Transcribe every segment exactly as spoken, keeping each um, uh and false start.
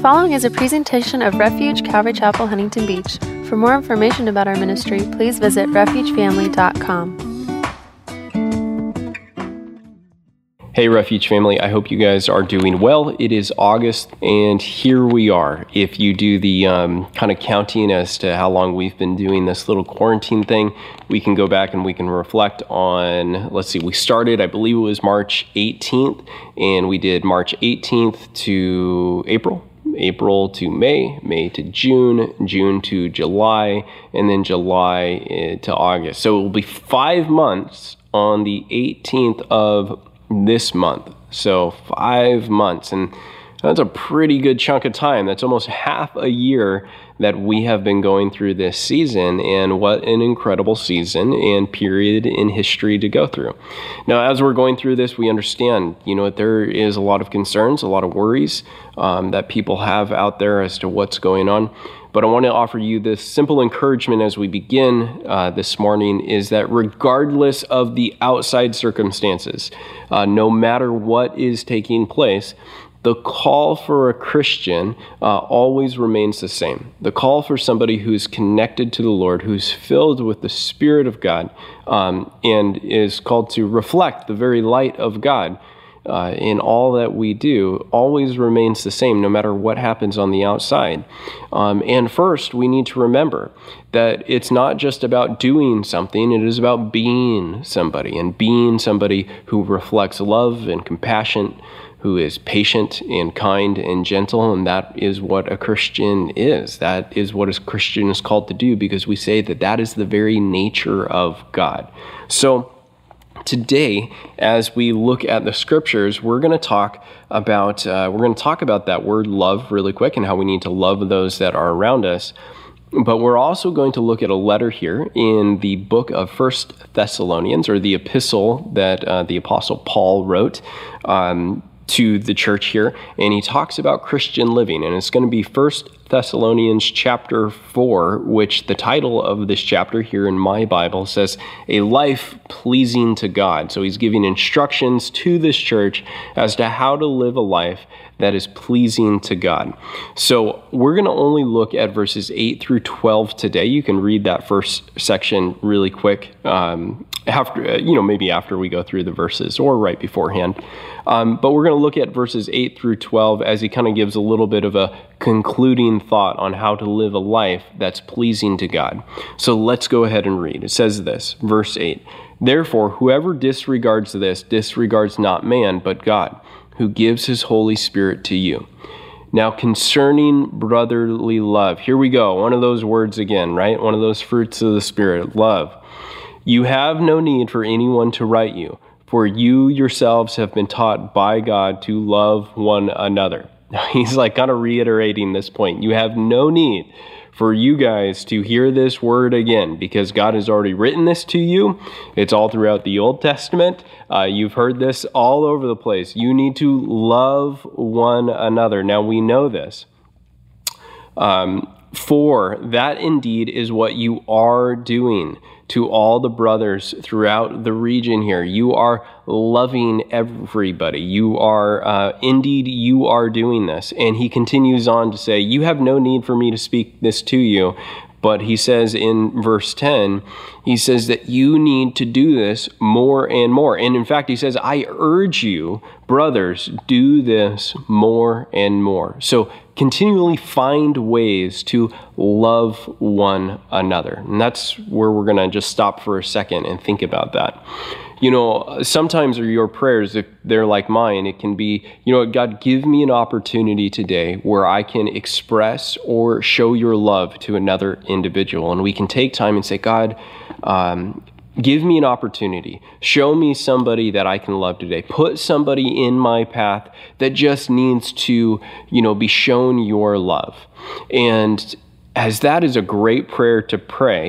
following is a presentation of Refuge Calvary Chapel, Huntington Beach. For more information about our ministry, please visit refuge family dot com. Hey Refuge family, I hope you guys are doing well. It is August and here we are. If you do the um, kind of counting as to how long we've been doing this little quarantine thing, we can go back and we can reflect on, let's see, we started, I believe it was March eighteenth, and we did March eighteenth to April. April to May, May to June, June to July, and then July to August. So it will be five months on the eighteenth of this month. So five months, and that's a pretty good chunk of time. That's almost half a year that we have been going through this season, and what an incredible season and period in history to go through. Now, as we're going through this, we understand, you know, there is a lot of concerns, a lot of worries um, that people have out there as to what's going on. But I want to offer you this simple encouragement as we begin uh, this morning, is that regardless of the outside circumstances, uh, no matter what is taking place, the call for a Christian uh, always remains the same. The call for somebody who's connected to the Lord, who's filled with the Spirit of God, um, and is called to reflect the very light of God Uh, in all that we do, always remains the same, no matter what happens on the outside. Um, and first, we need to remember that it's not just about doing something, it is about being somebody, and being somebody who reflects love and compassion, who is patient and kind and gentle, and that is what a Christian is. That is what a Christian is called to do, because we say that that is the very nature of God. So, today, as we look at the scriptures, we're going to talk about uh, we're going to talk about that word love really quick and how we need to love those that are around us. But we're also going to look at a letter here in the book of First Thessalonians, or the epistle that uh, the Apostle Paul wrote um, to the church here, and he talks about Christian living, and it's going to be First Thessalonians chapter four, which the title of this chapter here in my Bible says, A Life Pleasing to God. So he's giving instructions to this church as to how to live a life that is pleasing to God. So we're going to only look at verses eight through twelve today. You can read that first section really quick, um, after you know maybe after we go through the verses or right beforehand. Um, but we're going to look at verses eight through twelve as he kind of gives a little bit of a concluding thought on how to live a life that's pleasing to God. So let's go ahead and read. It says this, verse eight, Therefore, whoever disregards this disregards not man, but God, who gives his Holy Spirit to you. Now, concerning brotherly love, here we go, one of those words again, right? One of those fruits of the Spirit, love. You have no need for anyone to write you, for you yourselves have been taught by God to love one another. He's like kind of reiterating this point. You have no need for you guys to hear this word again, because God has already written this to you. It's all throughout the Old Testament. Uh, you've heard this all over the place. You need to love one another. Now we know this. Um, for that indeed is what you are doing to all the brothers throughout the region here. You are loving everybody. You are, uh, indeed, you are doing this. And he continues on to say, you have no need for me to speak this to you. But he says in verse ten, he says that you need to do this more and more. And in fact, he says, I urge you, brothers, do this more and more. So continually find ways to love one another. And that's where we're going to just stop for a second and think about that. You know, sometimes your prayers, if they're like mine, it can be, you know, God, give me an opportunity today where I can express or show your love to another individual. And we can take time and say, God, um, give me an opportunity. Show me somebody that I can love today. Put somebody in my path that just needs to, you know, be shown your love. And as that is a great prayer to pray,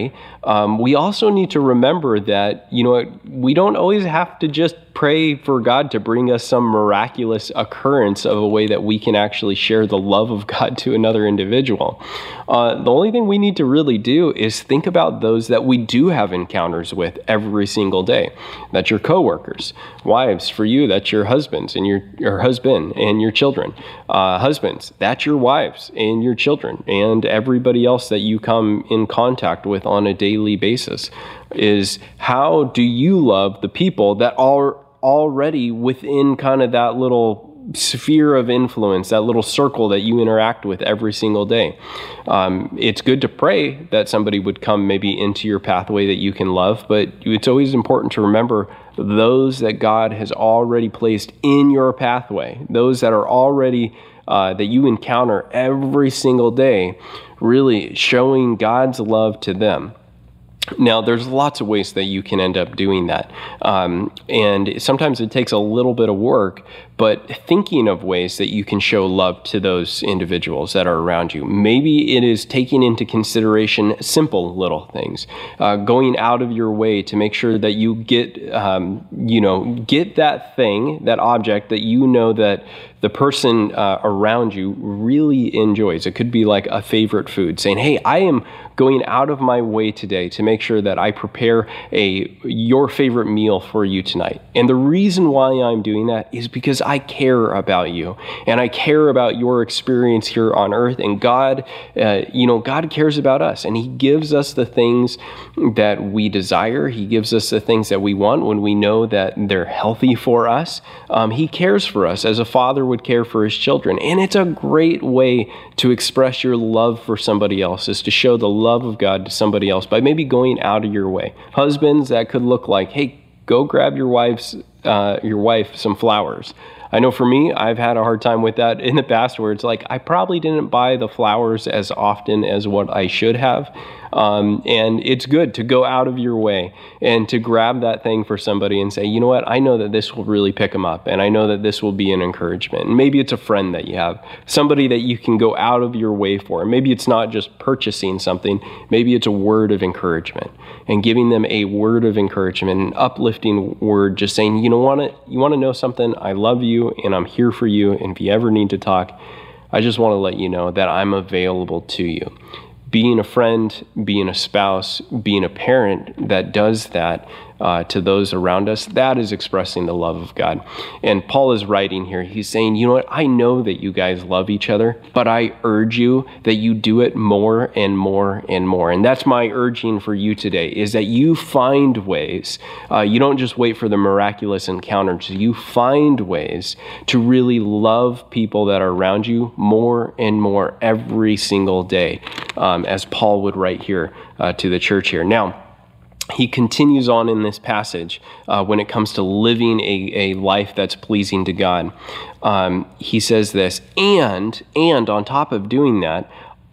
um, we also need to remember that, you know, we don't always have to just pray for God to bring us some miraculous occurrence of a way that we can actually share the love of God to another individual. Uh, the only thing we need to really do is think about those that we do have encounters with every single day. That's your coworkers. Wives, for you, that's your husbands and your, your husband and your children. Uh, husbands, that's your wives and your children and everybody else that you come in contact with on a daily basis. Is how do you love the people that are already within kind of that little sphere of influence, that little circle that you interact with every single day? Um, it's good to pray that somebody would come maybe into your pathway that you can love, but it's always important to remember those that God has already placed in your pathway, those that are already uh, that you encounter every single day, really showing God's love to them. Now, there's lots of ways that you can end up doing that. Um, and sometimes it takes a little bit of work, but thinking of ways that you can show love to those individuals that are around you. Maybe it is taking into consideration simple little things, uh, going out of your way to make sure that you get, um, you know, get that thing, that object that you know that the person uh, around you really enjoys. It could be like a favorite food, saying, hey, I am going out of my way today to make sure that I prepare a your favorite meal for you tonight. And the reason why I'm doing that is because I care about you and I care about your experience here on earth. And God, uh, you know, God cares about us, and He gives us the things that we desire. He gives us the things that we want when we know that they're healthy for us. Um, he cares for us as a father would care for his children. And it's a great way to express your love for somebody else, is to show the love of God to somebody else by maybe going out of your way. Husbands, that could look like, hey, go grab your wife's uh, your wife some flowers. I know for me, I've had a hard time with that in the past, where it's like I probably didn't buy the flowers as often as what I should have. Um, and it's good to go out of your way and to grab that thing for somebody and say, you know what, I know that this will really pick them up, and I know that this will be an encouragement. And maybe it's a friend that you have, somebody that you can go out of your way for. And maybe it's not just purchasing something, maybe it's a word of encouragement, and giving them a word of encouragement, an uplifting word, just saying, you know what, you want to know something? I love you and I'm here for you. And if you ever need to talk, I just want to let you know that I'm available to you. Being a friend, being a spouse, being a parent that does that uh, to those around us, that is expressing the love of God. And Paul is writing here, he's saying, you know what, I know that you guys love each other, but I urge you that you do it more and more and more. And that's my urging for you today, is that you find ways, uh, you don't just wait for the miraculous encounters, you find ways to really love people that are around you more and more every single day, um, as Paul would write here uh, to the church here. Now, he continues on in this passage uh, when it comes to living a, a life that's pleasing to God. Um, he says this, and and on top of doing that,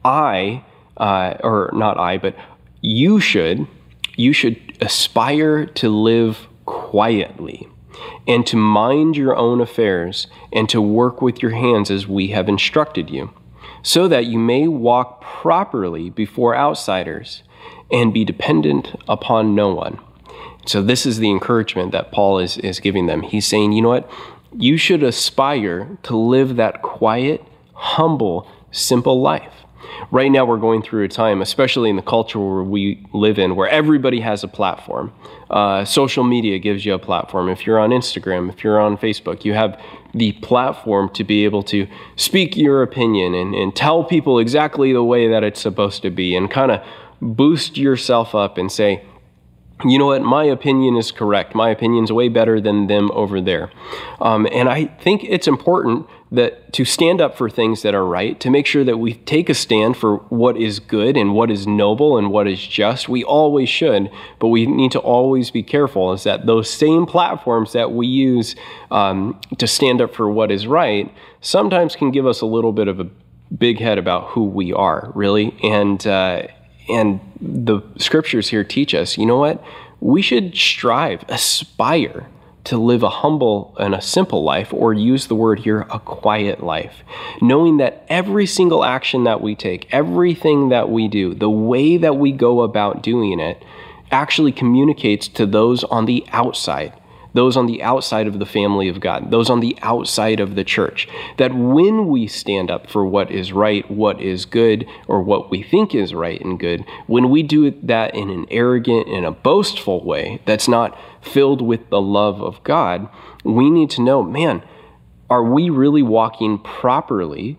I, uh, or not I, but you should, you should aspire to live quietly and to mind your own affairs and to work with your hands as we have instructed you, so that you may walk properly before outsiders and be dependent upon no one. So this is the encouragement that Paul is, is giving them. He's saying, you know what? You should aspire to live that quiet, humble, simple life. Right now we're going through a time, especially in the culture where we live in, where everybody has a platform. Uh, social media gives you a platform. If you're on Instagram, if you're on Facebook, you have the platform to be able to speak your opinion and, and tell people exactly the way that it's supposed to be, and kind of boost yourself up and say, you know what, my opinion is correct. My opinion's way better than them over there. Um, and I think it's important that to stand up for things that are right, to make sure that we take a stand for what is good and what is noble and what is just. We always should, but we need to always be careful, is that those same platforms that we use um, to stand up for what is right sometimes can give us a little bit of a big head about who we are, really. And uh, and the scriptures here teach us, you know what? We should strive, aspire to live a humble and a simple life, or use the word here, a quiet life, knowing that every single action that we take, everything that we do, the way that we go about doing it actually communicates to those on the outside, those on the outside of the family of God, those on the outside of the church, that when we stand up for what is right, what is good, or what we think is right and good, when we do that in an arrogant and a boastful way that's not filled with the love of God, we need to know, man, are we really walking properly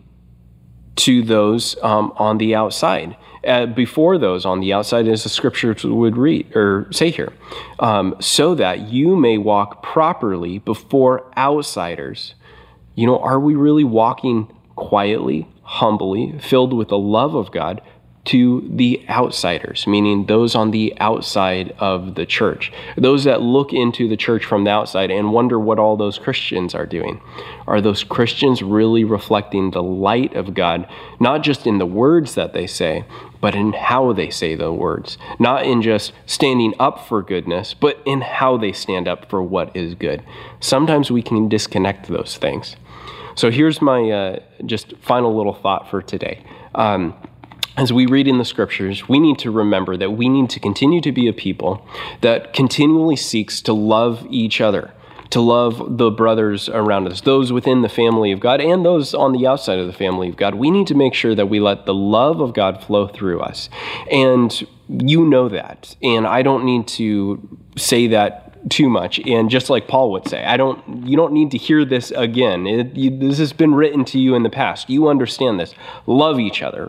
to those um, on the outside? Uh, before those on the outside, as the scriptures would read or say here, um, so that you may walk properly before outsiders. You know, are we really walking quietly, humbly, filled with the love of God to the outsiders, meaning those on the outside of the church, those that look into the church from the outside and wonder what all those Christians are doing? Are those Christians really reflecting the light of God, not just in the words that they say, but in how they say the words, not in just standing up for goodness, but in how they stand up for what is good? Sometimes we can disconnect those things. So here's my uh, just final little thought for today. Um, As we read in the scriptures, we need to remember that we need to continue to be a people that continually seeks to love each other, to love the brothers around us, those within the family of God and those on the outside of the family of God. We need to make sure that we let the love of God flow through us. And you know that. And I don't need to say that too much. And just like Paul would say, I don't, you don't need to hear this again. It, you, this has been written to you in the past. You understand this. Love each other.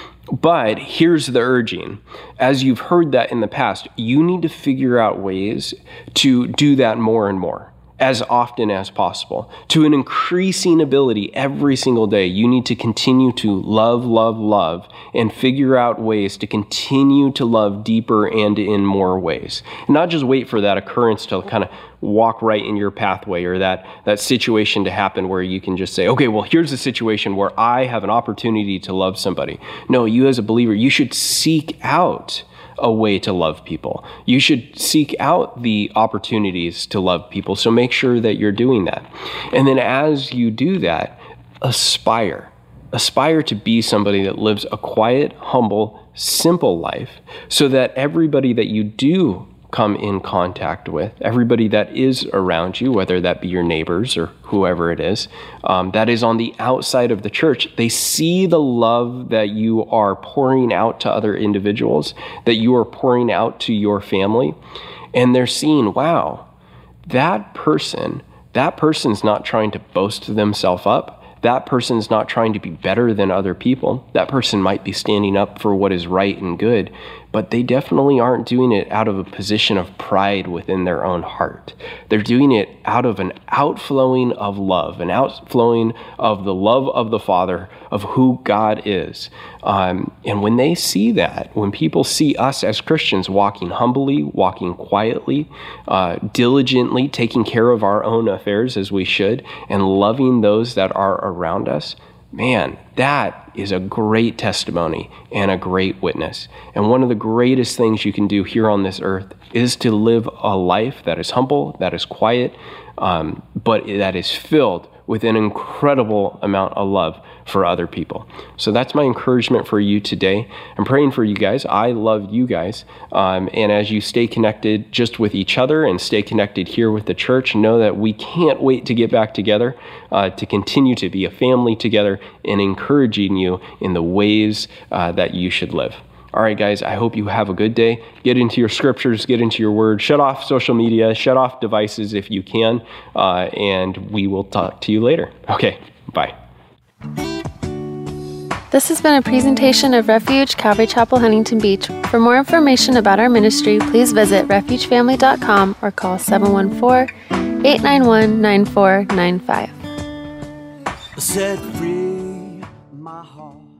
But here's the urging. As you've heard that in the past, you need to figure out ways to do that more and more, as often as possible. To an increasing ability every single day, you need to continue to love, love, love, and figure out ways to continue to love deeper and in more ways. And not just wait for that occurrence to kind of walk right in your pathway, or that, that situation to happen where you can just say, okay, well, here's a situation where I have an opportunity to love somebody. No, you as a believer, you should seek out a way to love people. You should seek out the opportunities to love people. So make sure that you're doing that. And then as you do that, aspire. Aspire to be somebody that lives a quiet, humble, simple life, so that everybody that you do come in contact with, everybody that is around you, whether that be your neighbors or whoever it is, um, that is on the outside of the church, they see the love that you are pouring out to other individuals, that you are pouring out to your family, and they're seeing, wow, that person, that person's not trying to boast themselves up. That person's not trying to be better than other people. That person might be standing up for what is right and good, but they definitely aren't doing it out of a position of pride within their own heart. They're doing it out of an outflowing of love, an outflowing of the love of the Father, of who God is. Um, and when they see that, when people see us as Christians walking humbly, walking quietly, uh, diligently, taking care of our own affairs as we should, and loving those that are around us, man, that is a great testimony and a great witness. And one of the greatest things you can do here on this earth is to live a life that is humble, that is quiet, um, but that is filled with an incredible amount of love for other people. So that's my encouragement for you today. I'm praying for you guys. I love you guys. Um, and as you stay connected just with each other and stay connected here with the church, know that we can't wait to get back together, uh, to continue to be a family together and encouraging you in the ways uh, that you should live. All right, guys, I hope you have a good day. Get into your scriptures, get into your word, shut off social media, shut off devices if you can, uh, and we will talk to you later. Okay, bye. This has been a presentation of Refuge Calvary Chapel, Huntington Beach. For more information about our ministry, please visit refuge family dot com or call seven one four, eight nine one, nine four nine five. Set free my heart.